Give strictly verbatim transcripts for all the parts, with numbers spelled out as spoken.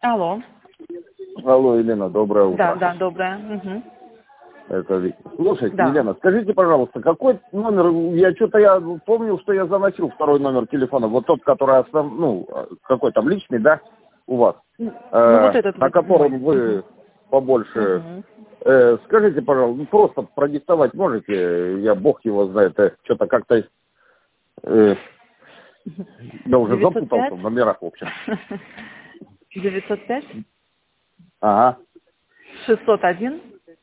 Алло. Алло, Елена, доброе утро. Да, да, доброе. Угу. Это Виктор. Слушайте, Да. Елена, скажите, пожалуйста, какой номер, я что-то я помню, что я заносил второй номер телефона, вот тот, который основ, ну, какой там личный, да, у вас, Ну, э, вот этот на вот котором мой. вы побольше, Угу. э, скажите, пожалуйста, ну, просто продиктовать можете, я бог его знает, э, что-то как-то, э, я уже девятьсот запутался пять в номерах, в общем. девятьсот пять Ага, шестьсот один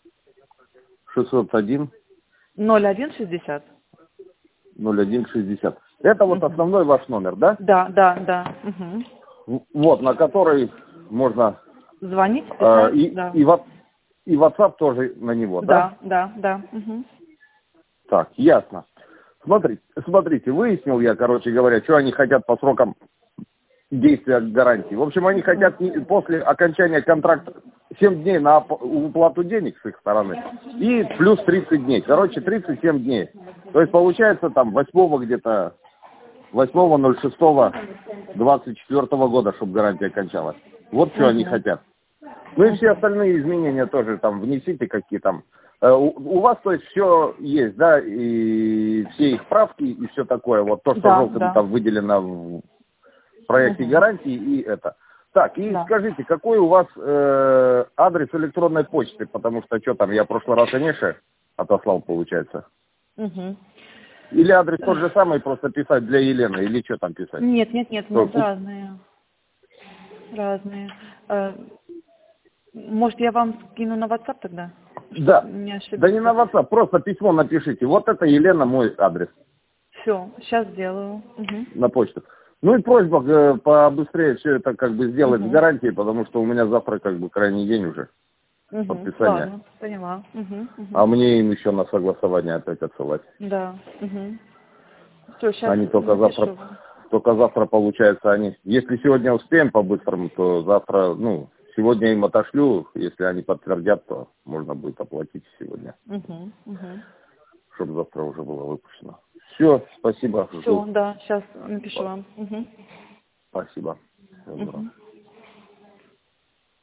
шестьсот один ноль один шестьдесят. ноль один шестьдесят. Это вот Угу. основной ваш номер, да? Да, да, да. Угу. В- Вот, на который можно Звонить, э, писать, и, да. и, ват- и WhatsApp тоже на него, да? Да, да, да. Угу. Так, ясно. Смотрите, смотрите, выяснил я, короче говоря, что они хотят по срокам действия гарантии. В общем, они хотят не- после окончания контракта семь дней на оп- уплату денег с их стороны и плюс тридцать дней. Короче, тридцать семь дней. То есть получается там восьмого где-то, восьмого ноль шестого двадцать четвёртого года, чтобы гарантия кончалась. Вот что они Угу. хотят. Ну и все остальные изменения тоже там внесите какие там. Э, У, у вас, то есть, все есть, да, и все их правки и все такое. Вот то, что Да, желтым да. там выделено в проекте Угу. гарантии и это. Так, и Да. скажите, какой у вас э, адрес электронной почты, потому что что там, я в прошлый раз Анеше отослал, получается. Угу. Или адрес тот же самый, просто писать для Елены, или что там писать? Нет, нет, нет, у То, нас разные. Разные. Э, Может, я вам скину на WhatsApp тогда? да, Не да не на ошибиться. WhatsApp, просто письмо напишите. Вот это Елена, мой адрес Все, сейчас сделаю. Угу. на почту. Ну и просьба э, побыстрее все это как бы сделать с Угу. гарантией, потому что у меня завтра как бы крайний день уже Угу. подписания. Ладно, поняла. Угу. А Угу. мне им еще на согласование опять отсылать. Да. Угу. Все, сейчас Они только завтра, напишу. только завтра получается они. Если сегодня успеем по-быстрому, то завтра, ну, сегодня им отошлю. Если они подтвердят, то можно будет оплатить сегодня, Угу. Угу. чтобы завтра уже было выпущено. Все, спасибо. Все, Жду. да, сейчас напишу вам. Угу. Спасибо. Всего доброго. Угу.